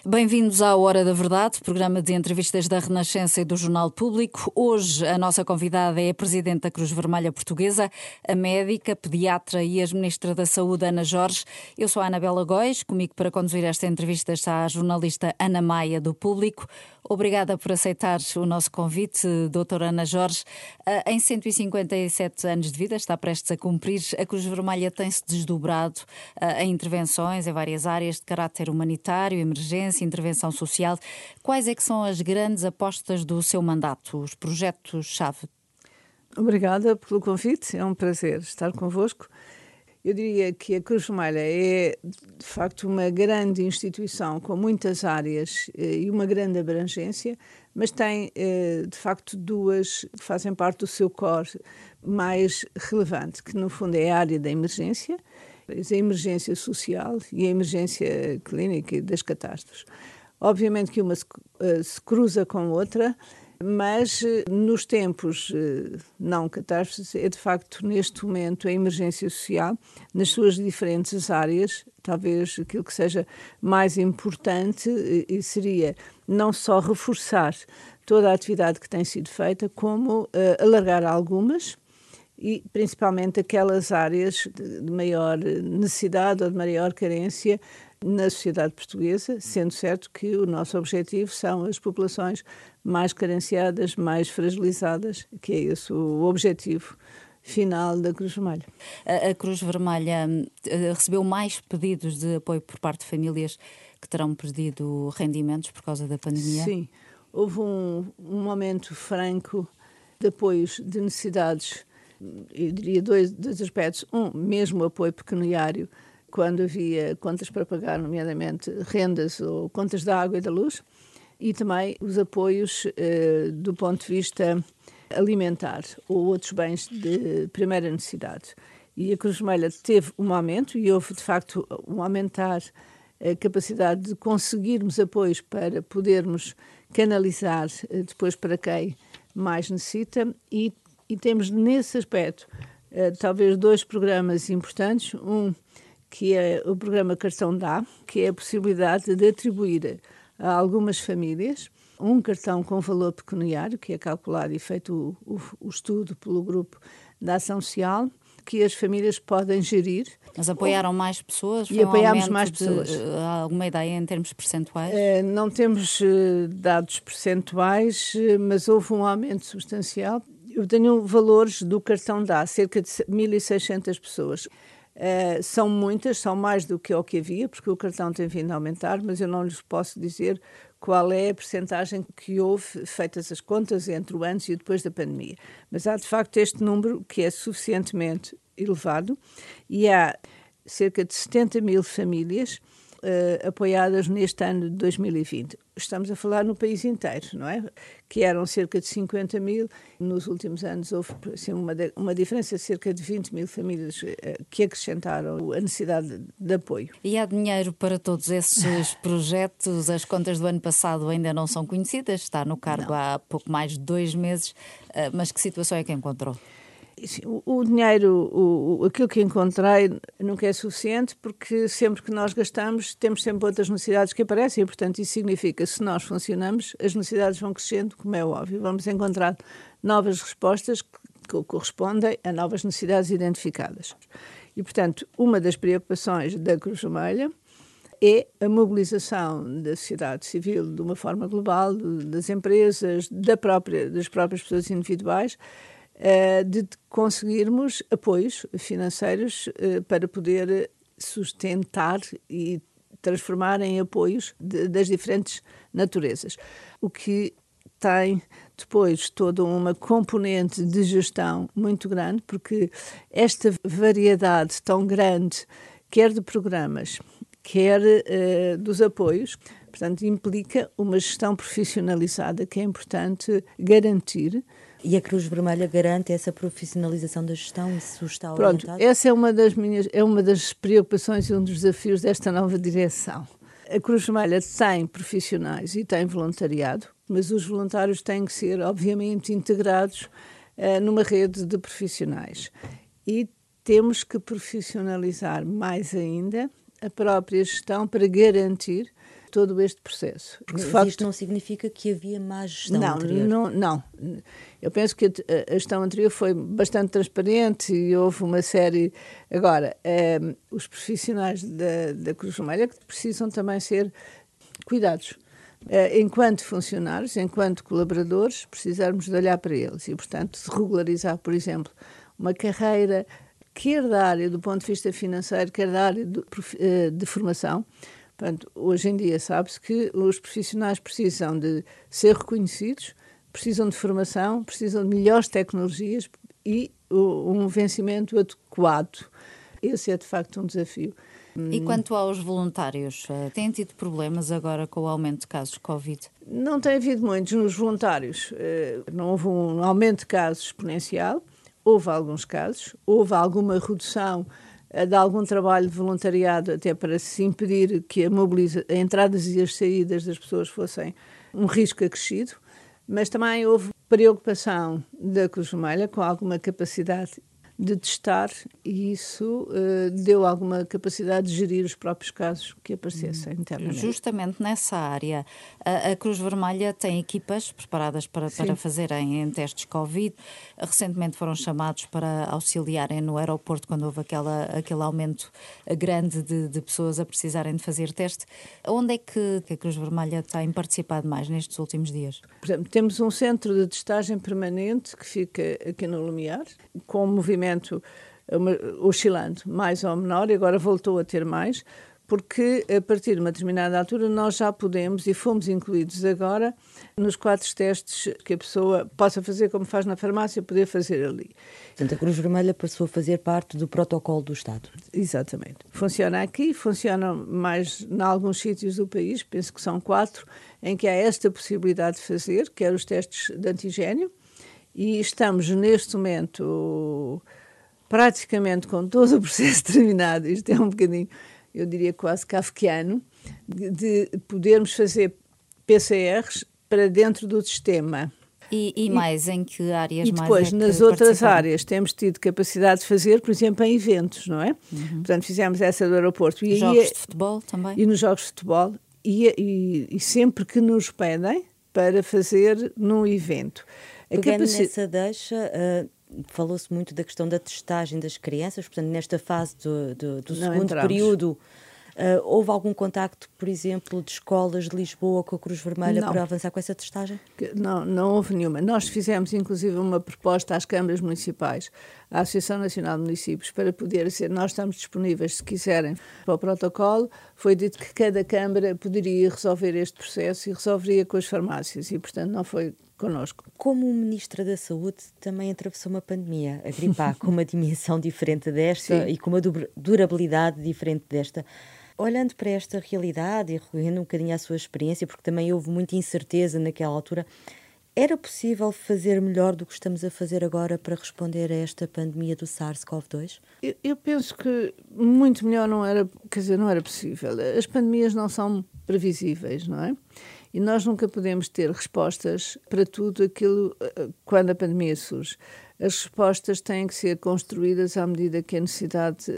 Bem-vindos à Hora da Verdade, programa de entrevistas da Renascença e do Jornal Público. Hoje a nossa convidada é a Presidente da Cruz Vermelha Portuguesa, a médica, pediatra e ex-ministra da Saúde, Ana Jorge. Eu sou a Anabela Góis, comigo para conduzir esta entrevista está a jornalista Ana Maia, do Público. Obrigada por aceitar o nosso convite, doutora Ana Jorge. Em 157 anos de vida, está prestes a cumprir, a Cruz Vermelha tem-se desdobrado em intervenções em várias áreas de caráter humanitário, emergência, intervenção social. Quais é que são as grandes apostas do seu mandato, os projetos-chave? Obrigada pelo convite, é um prazer estar convosco. Eu diria que a Cruz Vermelha é, de facto, uma grande instituição com muitas áreas e uma grande abrangência, mas tem, de facto, duas que fazem parte do seu core mais relevante, que, no fundo, é a área da emergência, a emergência social e a emergência clínica e das catástrofes. Obviamente que uma se cruza com outra, mas nos tempos não catástrofes é de facto neste momento a emergência social nas suas diferentes áreas, talvez aquilo que seja mais importante e seria não só reforçar toda a atividade que tem sido feita, como alargar algumas e principalmente aquelas áreas de maior necessidade ou de maior carência na sociedade portuguesa, sendo certo que o nosso objetivo são as populações mais carenciadas, mais fragilizadas, que é esse o objetivo final da Cruz Vermelha. A Cruz Vermelha recebeu mais pedidos de apoio por parte de famílias que terão perdido rendimentos por causa da pandemia? Sim, houve um aumento franco de apoios de necessidades, eu diria dois aspectos. Mesmo apoio pecuniário, quando havia contas para pagar, nomeadamente rendas ou contas da água e da luz, e também os apoios do ponto de vista alimentar ou outros bens de primeira necessidade. E a Cruz Vermelha teve um aumento e houve, de facto, um aumentar a capacidade de conseguirmos apoios para podermos canalizar depois para quem mais necessita e temos nesse aspecto talvez dois programas importantes, que é o programa Cartão Dá, que é a possibilidade de atribuir a algumas famílias um cartão com valor pecuniário, que é calculado e feito o estudo pelo grupo da Ação Social, que as famílias podem gerir. Mas apoiaram mais pessoas? E apoiámos mais pessoas. Há alguma ideia em termos percentuais? Não temos dados percentuais, mas houve um aumento substancial. Eu tenho valores do Cartão Dá, cerca de 1.600 pessoas. São muitas, são mais do que o que havia, porque o cartão tem vindo a aumentar, mas eu não lhes posso dizer qual é a percentagem que houve, feitas as contas, entre o antes e o depois da pandemia. Mas há, de facto, este número que é suficientemente elevado e há cerca de 70 mil famílias apoiadas neste ano de 2020. Estamos a falar no país inteiro, não é? Que eram cerca de 50 mil. Nos últimos anos houve assim, uma diferença de cerca de 20 mil famílias que acrescentaram a necessidade de apoio. E há dinheiro para todos esses projetos? As contas do ano passado ainda não são conhecidas, está no cargo há pouco mais de 2 meses, mas que situação é que encontrou? O dinheiro, aquilo que encontrei nunca é suficiente, porque sempre que nós gastamos temos sempre outras necessidades que aparecem e, portanto, isso significa que se nós funcionamos, as necessidades vão crescendo, como é óbvio. Vamos encontrar novas respostas que correspondem a novas necessidades identificadas. E, portanto, uma das preocupações da Cruz Vermelha é a mobilização da sociedade civil de uma forma global, das empresas, das próprias pessoas individuais, de conseguirmos apoios financeiros para poder sustentar e transformar em apoios das diferentes naturezas. O que tem depois toda uma componente de gestão muito grande, porque esta variedade tão grande, quer de programas, quer dos apoios, portanto, implica uma gestão profissionalizada que é importante garantir. E a Cruz Vermelha garante essa profissionalização da gestão? Isso está Pronto, orientado? essa é uma das preocupações e um dos desafios desta nova direção. A Cruz Vermelha tem profissionais e tem voluntariado, mas os voluntários têm que ser, obviamente, integrados numa rede de profissionais. E temos que profissionalizar mais ainda a própria gestão para garantir todo este processo. Porque de facto, isto não significa que havia má gestão anterior. Não. Eu penso que a gestão anterior foi bastante transparente e houve uma série... Agora, os profissionais da Cruz Vermelha que precisam também ser cuidados. Enquanto funcionários, enquanto colaboradores, precisarmos de olhar para eles e, portanto, de regularizar, por exemplo, uma carreira, quer da área do ponto de vista financeiro, quer da área de formação. Portanto, hoje em dia sabe-se que os profissionais precisam de ser reconhecidos, precisam de formação, precisam de melhores tecnologias e um vencimento adequado. Esse é, de facto, um desafio. E quanto aos voluntários, têm tido problemas agora com o aumento de casos de Covid? Não tem havido muitos nos voluntários. Não houve um aumento de casos exponencial. Houve alguns casos. Houve alguma redução de algum trabalho de voluntariado até para se impedir que a entradas e as saídas das pessoas fossem um risco acrescido. Mas também houve preocupação da Cruz Vermelha com alguma capacidade de testar e isso deu alguma capacidade de gerir os próprios casos que aparecessem internamente. Justamente nessa área, a Cruz Vermelha tem equipas preparadas para fazerem testes Covid. Recentemente foram chamados para auxiliarem no aeroporto quando houve aquele aumento grande de pessoas a precisarem de fazer teste. Onde é que a Cruz Vermelha tem participado mais nestes últimos dias? Por exemplo, temos um centro de testagem permanente que fica aqui no Lumiar, com um movimento oscilando mais ou menor, e agora voltou a ter mais, porque a partir de uma determinada altura nós já podemos, e fomos incluídos agora, nos 4 testes que a pessoa possa fazer como faz na farmácia, poder fazer ali. Portanto, a Cruz Vermelha passou a fazer parte do protocolo do Estado. Exatamente. Funciona aqui, funciona mais em alguns sítios do país, penso que são 4, em que há esta possibilidade de fazer, que eram os testes de antigénio, e estamos neste momento praticamente com todo o processo terminado. Isto é um bocadinho, eu diria quase kafkiano, de podermos fazer PCRs para dentro do sistema. E mais em que áreas mais? E depois, nas outras áreas, temos tido capacidade de fazer, por exemplo, em eventos, não é? Portanto, fizemos essa do aeroporto. E jogos de futebol também? E nos jogos de futebol. E sempre que nos pedem para fazer num evento. Pegando nessa deixa, falou-se muito da questão da testagem das crianças, portanto, nesta fase do segundo período, houve algum contacto, por exemplo, de escolas de Lisboa com a Cruz Vermelha para avançar com essa testagem? Não houve nenhuma. Nós fizemos, inclusive, uma proposta às câmaras municipais, à Associação Nacional de Municípios, para poder ser, nós estamos disponíveis, se quiserem, para o protocolo. Foi dito que cada câmara poderia resolver este processo e resolveria com as farmácias, e, portanto, não foi connosco. Como Ministra da Saúde, também atravessou uma pandemia, a gripe A, com uma dimensão diferente desta. Sim. E com uma durabilidade diferente desta. Olhando para esta realidade e recorrendo um bocadinho à sua experiência, porque também houve muita incerteza naquela altura, era possível fazer melhor do que estamos a fazer agora para responder a esta pandemia do SARS-CoV-2? Eu penso que muito melhor não era possível. As pandemias não são previsíveis, não é? E nós nunca podemos ter respostas para tudo aquilo quando a pandemia surge. As respostas têm que ser construídas à medida que a necessidade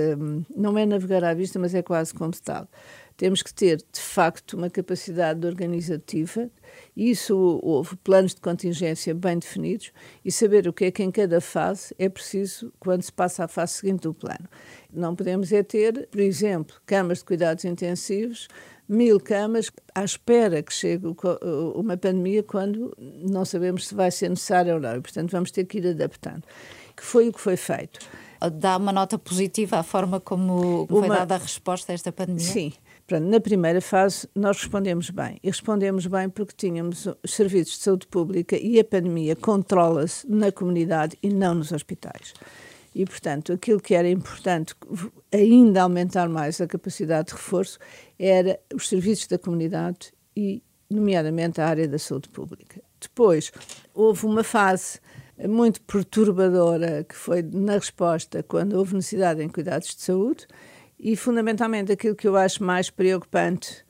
não é navegar à vista, mas é quase como tal. Temos que ter, de facto, uma capacidade organizativa, e isso houve planos de contingência bem definidos, e saber o que é que em cada fase é preciso quando se passa à fase seguinte do plano. Não podemos ter, por exemplo, camas de cuidados intensivos, 1000 camas à espera que chegue uma pandemia quando não sabemos se vai ser necessário ou não. E, portanto, vamos ter que ir adaptando. Que foi o que foi feito. Dá uma nota positiva à forma como foi dada a resposta a esta pandemia? Sim. Portanto, na primeira fase, nós respondemos bem. E respondemos bem porque tínhamos os serviços de saúde pública e a pandemia controla-se na comunidade e não nos hospitais. E, portanto, aquilo que era importante ainda aumentar mais a capacidade de reforço era os serviços da comunidade e, nomeadamente, a área da saúde pública. Depois, houve uma fase muito perturbadora que foi na resposta quando houve necessidade em cuidados de saúde e, fundamentalmente, aquilo que eu acho mais preocupante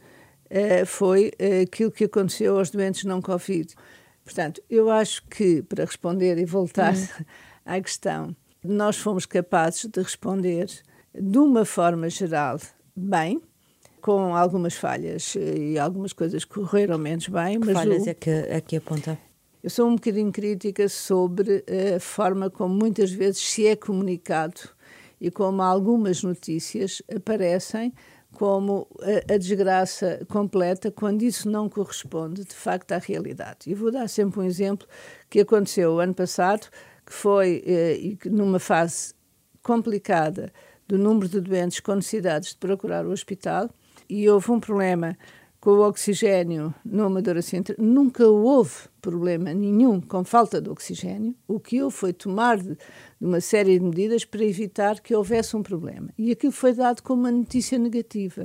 foi aquilo que aconteceu aos doentes não Covid. Portanto, eu acho que, para responder e voltar à questão, nós fomos capazes de responder de uma forma geral bem, com algumas falhas e algumas coisas que correram menos bem. Que mas falhas é que aponta? Eu sou um bocadinho crítica sobre a forma como muitas vezes se é comunicado e como algumas notícias aparecem como a desgraça completa, quando isso não corresponde, de facto, à realidade. E vou dar sempre um exemplo que aconteceu o ano passado, que foi numa fase complicada do número de doentes com necessidades de procurar o hospital, e houve um problema com o oxigénio no Amadora Centro. Nunca houve problema nenhum com falta de oxigénio. O que houve foi tomar de uma série de medidas para evitar que houvesse um problema. E aquilo foi dado como uma notícia negativa.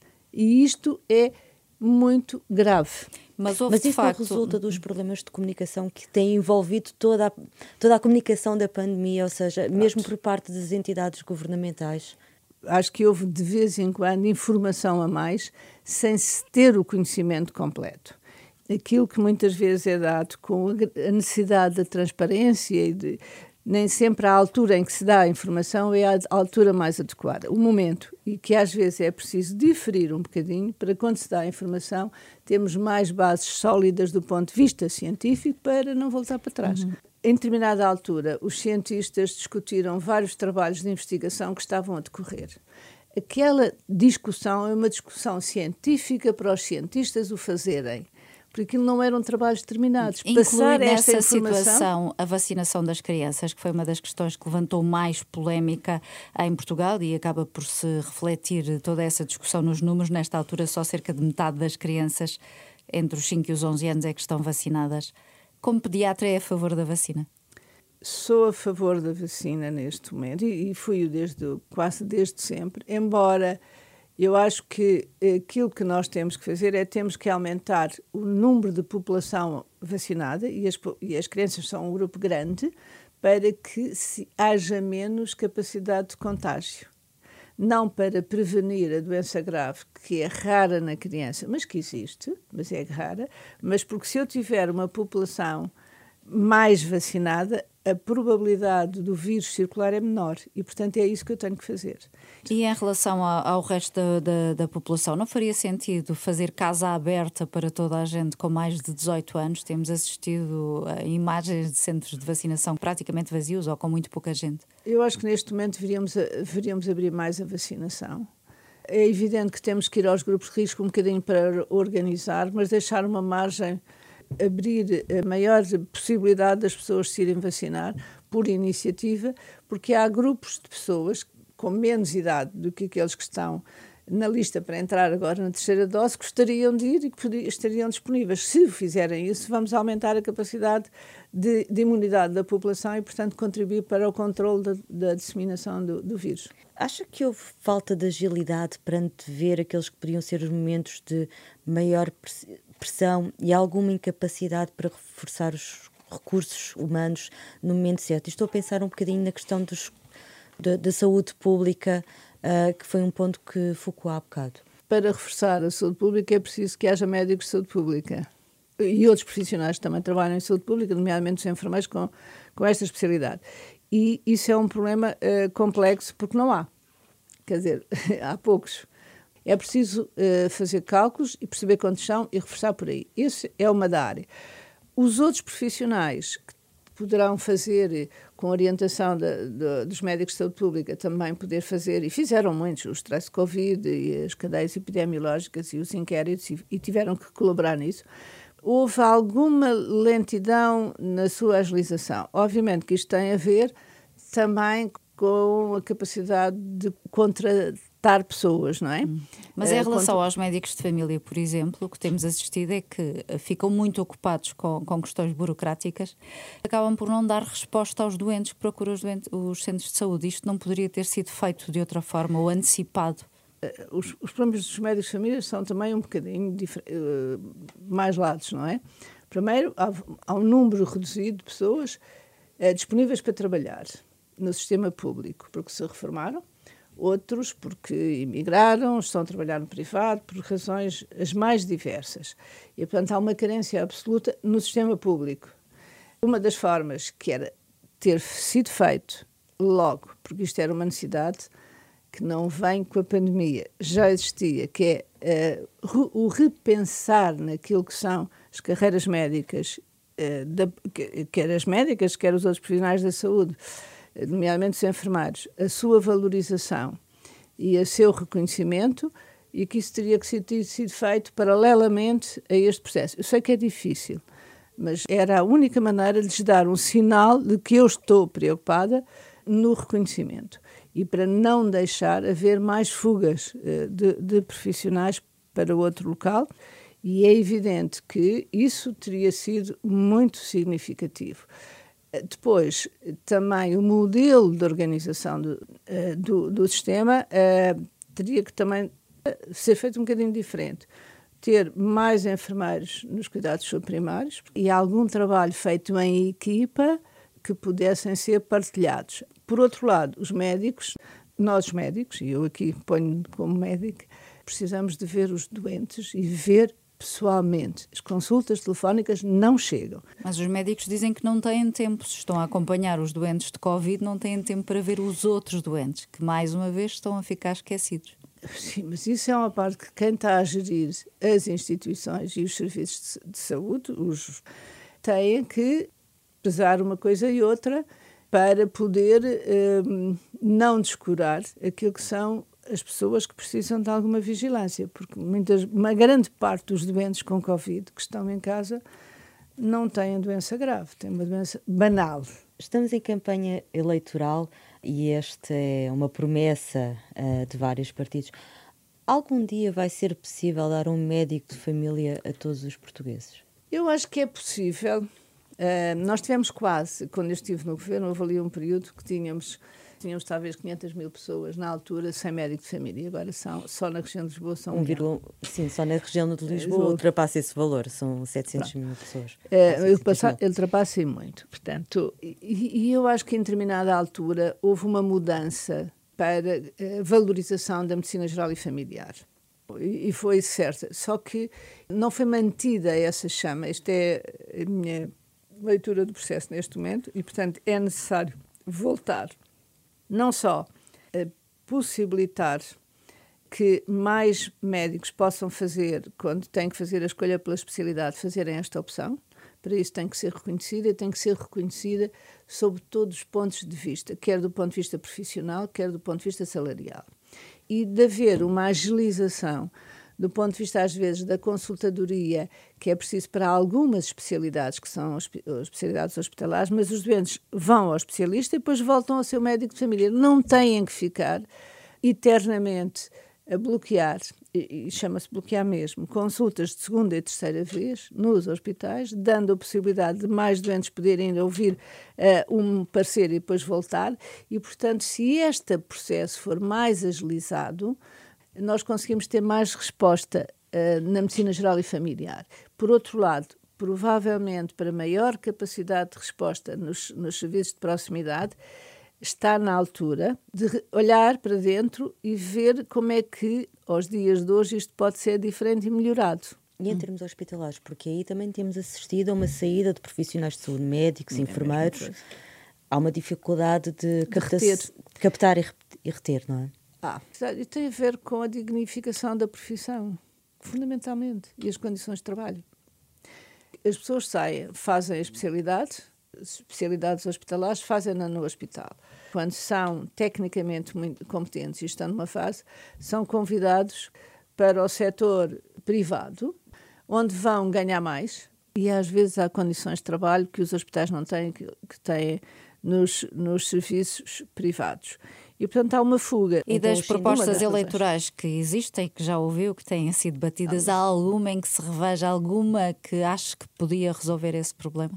E isto é muito grave. Mas isso não resulta dos problemas de comunicação que têm envolvido toda a comunicação da pandemia, ou seja, mesmo por parte das entidades governamentais? Acho que houve, de vez em quando, informação a mais, sem se ter o conhecimento completo. Aquilo que muitas vezes é dado com a necessidade da transparência e nem sempre a altura em que se dá a informação é a altura mais adequada. O momento, e que às vezes é preciso diferir um bocadinho, para quando se dá a informação, temos mais bases sólidas do ponto de vista científico para não voltar para trás. Em determinada altura, os cientistas discutiram vários trabalhos de investigação que estavam a decorrer. Aquela discussão é uma discussão científica para os cientistas o fazerem, porque aquilo não eram trabalhos terminados. Inclui nessa situação a vacinação das crianças, que foi uma das questões que levantou mais polémica em Portugal e acaba por se refletir toda essa discussão nos números. Nesta altura, só cerca de metade das crianças entre os 5 e os 11 anos é que estão vacinadas. Como pediatra, é a favor da vacina? Sou a favor da vacina neste momento e fui quase desde sempre, embora eu acho que aquilo que nós temos que fazer temos que aumentar o número de população vacinada e as crianças são um grupo grande para que haja menos capacidade de contágio. Não para prevenir a doença grave, que é rara na criança, mas que existe, mas é rara, mas porque se eu tiver uma população mais vacinada, a probabilidade do vírus circular é menor e, portanto, é isso que eu tenho que fazer. E em relação ao resto da população, não faria sentido fazer casa aberta para toda a gente com mais de 18 anos? Temos assistido a imagens de centros de vacinação praticamente vazios ou com muito pouca gente. Eu acho que neste momento deveríamos abrir mais a vacinação. É evidente que temos que ir aos grupos de risco um bocadinho para organizar, mas deixar uma margem, abrir a maior possibilidade das pessoas se irem vacinar por iniciativa, porque há grupos de pessoas com menos idade do que aqueles que estão na lista para entrar agora na terceira dose, gostariam de ir e que estariam disponíveis. Se fizerem isso, vamos aumentar a capacidade de imunidade da população e, portanto, contribuir para o controle da disseminação do vírus. Acha que houve falta de agilidade para antever aqueles que podiam ser os momentos de maior pressão e alguma incapacidade para reforçar os recursos humanos no momento certo? Estou a pensar um bocadinho na questão da saúde pública, que foi um ponto que focou há bocado. Para reforçar a saúde pública é preciso que haja médicos de saúde pública e outros profissionais que também trabalham em saúde pública, nomeadamente os enfermeiros com esta especialidade. E isso é um problema complexo porque não há. Quer dizer, há poucos. É preciso fazer cálculos e perceber quantos são e reforçar por aí. Isso é uma da área. Os outros profissionais que poderão fazer, com orientação dos médicos de saúde pública, também poder fazer, e fizeram muitos, o stress Covid e as cadeias epidemiológicas e os inquéritos, e tiveram que colaborar nisso. Houve alguma lentidão na sua agilização. Obviamente que isto tem a ver também com a capacidade de contratar pessoas, não é? Mas em relação aos médicos de família, por exemplo, o que temos assistido é que ficam muito ocupados com questões burocráticas, acabam por não dar resposta aos doentes que procuram os centros de saúde. Isto não poderia ter sido feito de outra forma ou antecipado? Os problemas dos médicos de família são também um bocadinho mais lados, não é? Primeiro, há um número reduzido de pessoas disponíveis para trabalhar no sistema público, porque se reformaram, outros porque emigraram, estão a trabalhar no privado, por razões as mais diversas. E, portanto, há uma carência absoluta no sistema público. Uma das formas que era ter sido feito logo, porque isto era uma necessidade, que não vem com a pandemia, já existia, que é o repensar naquilo que são as carreiras médicas, quer as médicas, quer os outros profissionais da saúde, nomeadamente os enfermeiros, a sua valorização e o seu reconhecimento, e que isso teria que ter sido feito paralelamente a este processo. Eu sei que é difícil, mas era a única maneira de lhes dar um sinal de que eu estou preocupada no reconhecimento e para não deixar haver mais fugas de profissionais para outro local, e é evidente que isso teria sido muito significativo. Depois, também o modelo de organização do sistema teria que também ser feito um bocadinho diferente. Ter mais enfermeiros nos cuidados subprimários e algum trabalho feito em equipa que pudessem ser partilhados. Por outro lado, os médicos, nós médicos, e eu aqui ponho como médico, precisamos de ver os doentes e ver pessoalmente. As consultas telefónicas não chegam. Mas os médicos dizem que não têm tempo. Se estão a acompanhar os doentes de Covid, não têm tempo para ver os outros doentes, que mais uma vez estão a ficar esquecidos. Sim, mas isso é uma parte que quem está a gerir as instituições e os serviços de saúde têm que pesar uma coisa e outra para poder não descurar aquilo que são as pessoas que precisam de alguma vigilância, porque uma grande parte dos doentes com Covid que estão em casa não têm doença grave, têm uma doença banal. Estamos em campanha eleitoral e esta é uma promessa de vários partidos. Algum dia vai ser possível dar um médico de família a todos os portugueses? Eu acho que é possível. Nós tivemos quase, quando eu estive no governo, houve ali um período que tínhamos talvez 500 mil pessoas na altura sem médico de família. Agora só na região de Lisboa são Sim, só na região de Lisboa ultrapassa esse valor, são 700 mil pessoas. Ultrapassa muito. Portanto, e eu acho que em determinada altura houve uma mudança para a valorização da medicina geral e familiar. E foi certa. Só que não foi mantida essa chama. Esta é a minha leitura do processo neste momento e, portanto, é necessário voltar não só a possibilitar que mais médicos possam fazer, quando têm que fazer a escolha pela especialidade, fazerem esta opção. Para isso tem que ser reconhecida e tem que ser reconhecida sob todos os pontos de vista, quer do ponto de vista profissional, quer do ponto de vista salarial. E de haver uma agilização do ponto de vista, às vezes, da consultadoria, que é preciso para algumas especialidades, que são as especialidades hospitalares, mas os doentes vão ao especialista e depois voltam ao seu médico de família. Não têm que ficar eternamente a bloquear, e chama-se bloquear mesmo, consultas de segunda e terceira vez nos hospitais, dando a possibilidade de mais doentes poderem ouvir um parecer e depois voltar. E, portanto, se este processo for mais agilizado, nós conseguimos ter mais resposta na medicina geral e familiar. Por outro lado, provavelmente para maior capacidade de resposta nos serviços de proximidade, está na altura de olhar para dentro e ver como é que, aos dias de hoje, isto pode ser diferente e melhorado. E em termos hospitalares, porque aí também temos assistido a uma saída de profissionais de saúde, médicos, enfermeiros. Há uma dificuldade de captar e reter, não é? E tem a ver com a dignificação da profissão, fundamentalmente, e as condições de trabalho. As pessoas saem, fazem a especialidades hospitalares, fazem-na no hospital. Quando são tecnicamente muito competentes e estão numa fase, são convidados para o setor privado, onde vão ganhar mais, e às vezes há condições de trabalho que os hospitais não têm, que têm nos serviços privados. E, portanto, há uma fuga. E das propostas eleitorais que existem, que já ouviu, que têm sido batidas, há alguma em que se reveja, alguma que ache que podia resolver esse problema?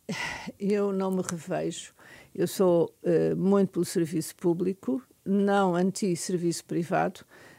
Eu não me revejo. Eu sou muito pelo serviço público, não anti-serviço privado,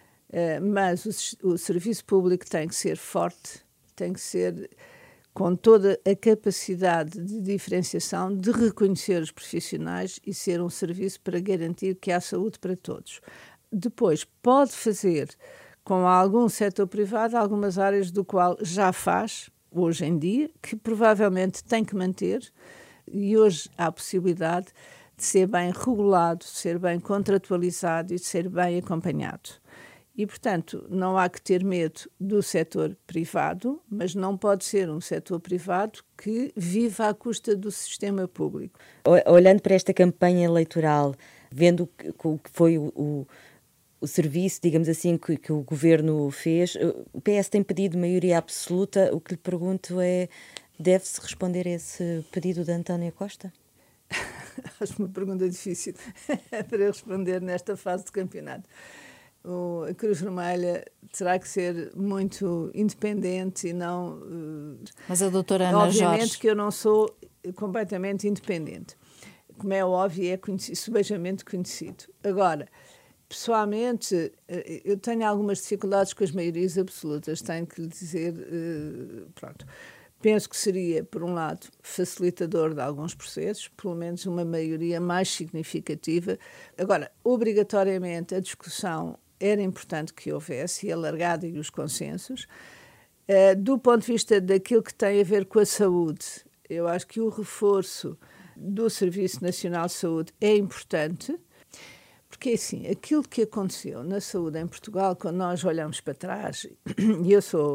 mas o serviço público tem que ser forte, tem que ser com toda a capacidade de diferenciação, de reconhecer os profissionais e ser um serviço para garantir que há saúde para todos. Depois, pode fazer com algum setor privado algumas áreas do qual já faz, hoje em dia, que provavelmente tem que manter, e hoje há a possibilidade de ser bem regulado, de ser bem contratualizado e de ser bem acompanhado. E, portanto, não há que ter medo do setor privado, mas não pode ser um setor privado que viva à custa do sistema público. Olhando para esta campanha eleitoral, vendo o que foi o serviço, digamos assim, que o governo fez, o PS tem pedido maioria absoluta. O que lhe pergunto é, deve-se responder a esse pedido de António Costa? Acho uma pergunta difícil para responder nesta fase de campeonato. A Cruz Vermelha terá que ser muito independente e não... Mas a doutora Ana obviamente Jorge... que eu não sou completamente independente. Como é óbvio, é subejamente conhecido. Agora, pessoalmente, eu tenho algumas dificuldades com as maiorias absolutas, tenho que lhe dizer, pronto. Penso que seria, por um lado, facilitador de alguns processos, pelo menos uma maioria mais significativa. Agora, obrigatoriamente, a discussão era importante que houvesse, e alargada, e os consensos. Do ponto de vista daquilo que tem a ver com a saúde, eu acho que o reforço do Serviço Nacional de Saúde é importante, porque, assim, aquilo que aconteceu na saúde em Portugal, quando nós olhamos para trás, e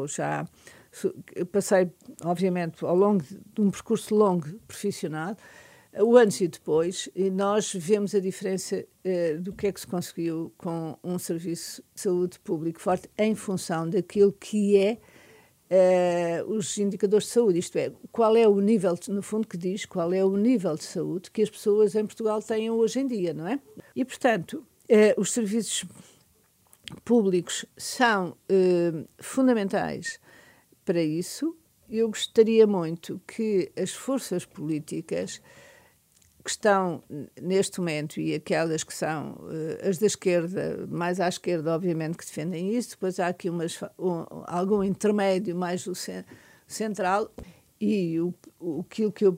eu passei, obviamente, ao longo de um percurso longo profissional, o antes e depois, e nós vemos a diferença do que é que se conseguiu com um serviço de saúde público forte em função daquilo que é os indicadores de saúde, isto é, qual é o nível, no fundo, que diz qual é o nível de saúde que as pessoas em Portugal têm hoje em dia, não é? E, portanto, os serviços públicos são fundamentais para isso. Eu gostaria muito que as forças políticas que estão neste momento e aquelas que são as da esquerda, mais à esquerda, obviamente, que defendem isso, depois há aqui algum intermédio mais do central, e aquilo que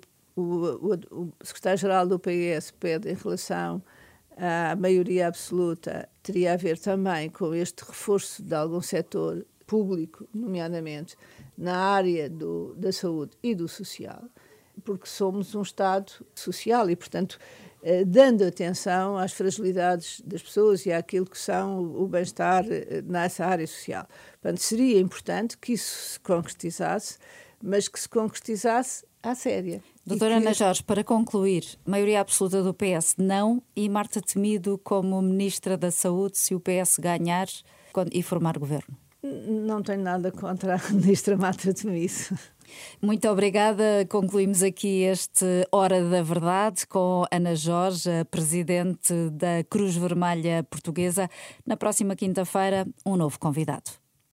o secretário-geral do PS pede em relação à maioria absoluta teria a ver também com este reforço de algum setor público, nomeadamente na área da saúde e do social, porque somos um Estado social e, portanto, dando atenção às fragilidades das pessoas e àquilo que são o bem-estar nessa área social. Portanto, seria importante que isso se concretizasse, mas que se concretizasse à séria. Doutora Ana Jorge, para concluir, maioria absoluta do PS não, e Marta Temido como Ministra da Saúde se o PS ganhar e formar governo. Não tenho nada contra a Ministra Marta Temido. Muito obrigada. Concluímos aqui este Hora da Verdade com Ana Jorge, a Presidente da Cruz Vermelha Portuguesa. Na próxima quinta-feira, um novo convidado.